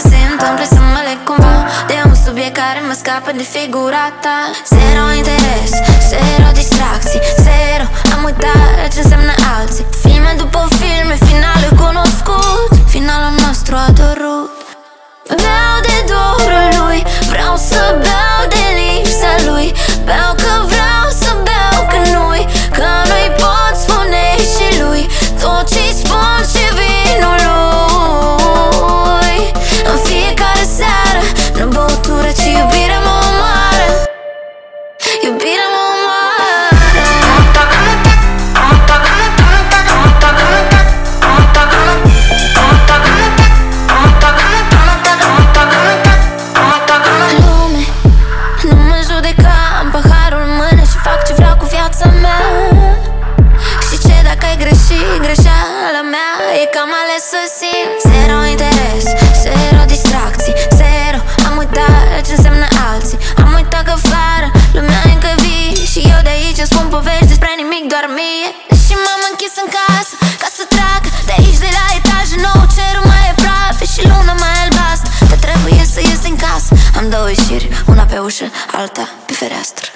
se întâmple să mă leg cumva de un subiect care mă scapă de figura ta. Zero interes, zero distracții, zero, am uitat ce înseamnă alții. Filme după filme, finale cunoscut, finalul nostru adorut. Beau de dorul lui, vreau să beau de lipsa lui. Beau că vreau să beau că nu-i, că nu-i pot spune și lui tot ce-i spun și vinul lui. În fiecare seară, nu băutură, ci iubirea mă omoară. Iubirea mă greșeala mea e că am ales să simt. Zero interes, zero distracții, zero, am uitat ce înseamnă alții. Am uitat că afară lumea e încă vie și eu de aici îmi spun povești despre nimic, doar mie. Și m-am închis în casă ca să trag de aici, de la etajul nou. Cerul mai e aproape și luna mai albastră, dar trebuie să ies din casă. Am două ieșiri, una pe ușă, alta pe fereastră.